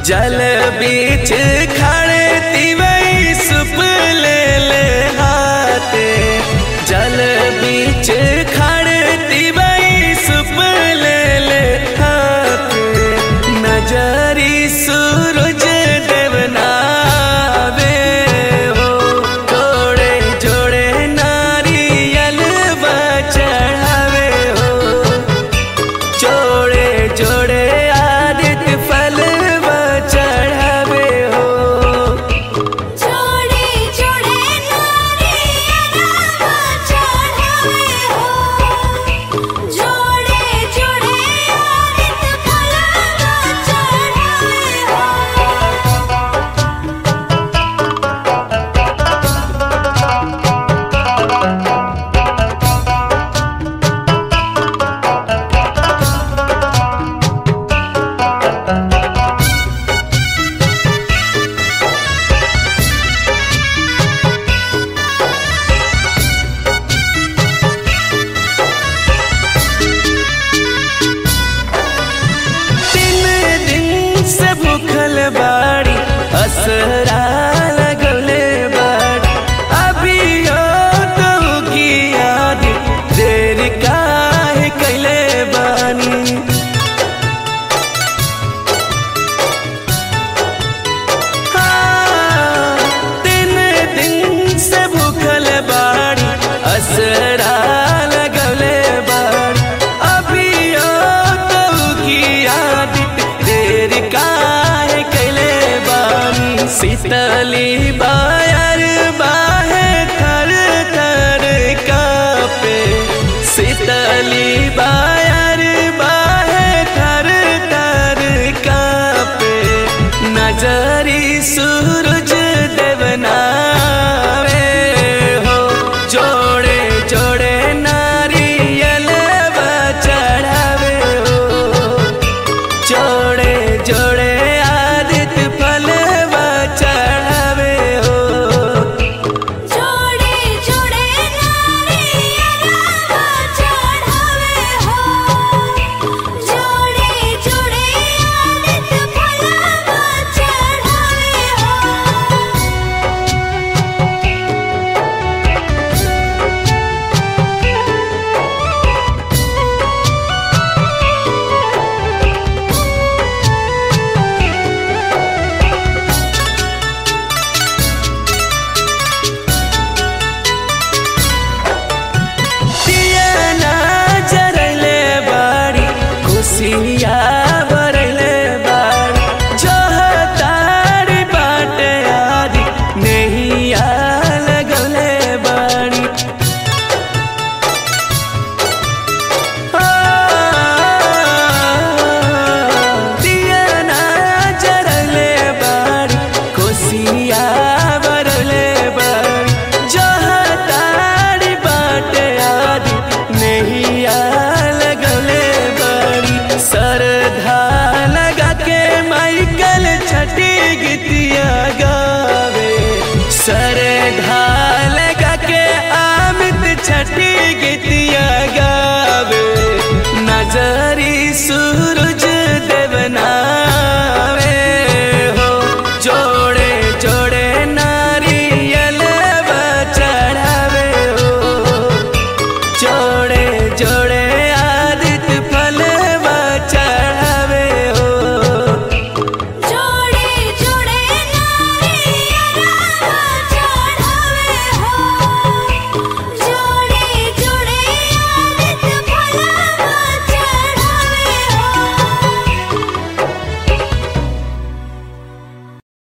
जल बीच खड़े तिवई सुप ले ले हाथे, जल बीच खड़े तिवई सुप ले ले हाथे, नजरी सूरज देवनावे हो, जोड़े जोड़े नारियल चढ़ावे हो, जोड़े जोड़े आदित्य फल चढ़ावे हो, जोड़े जोड़े नारियल चढ़ावे हो, जोड़े जोड़े आदित्य फल चढ़ावे हो। भूखल बाड़ी असरा लगले बाड़ी, अभी तो की याद देर काहे कैले बानी, हाँ, 3 दिन से भूखल बाड़ी असरा लगले बाड़ी, अभी तो की याद देर काहे कैले बानी, शीतली बायर बाहे थर थर कापे, शीतली बायर बाहे थर थर कापे, नजरी सूरज देवनावे हो, जोड़े जोड़े नारियल चढ़ावे हो, जोड़े जोड़े आदित्य फल चढ़ावे हो, जोड़े जोड़े नारियल चढ़ावे हो, जोड़े जोड़े आदित्य फल चढ़ावे हो। दियना जरले बाड़ी खुशिया भरले बाड़ी, जोहतारी बाटे आदि नैया लगले बाड़ी, दियना जरले बाड़ी खुशिया भरले बाड़ी, जोहतारी बाटे आदि नैया लगले बाड़ी, सरधा लगा के माइकल छठी गीतिया गावे, सरधा लगा के आमित छठी गीतिया गावे, नजरी सूरज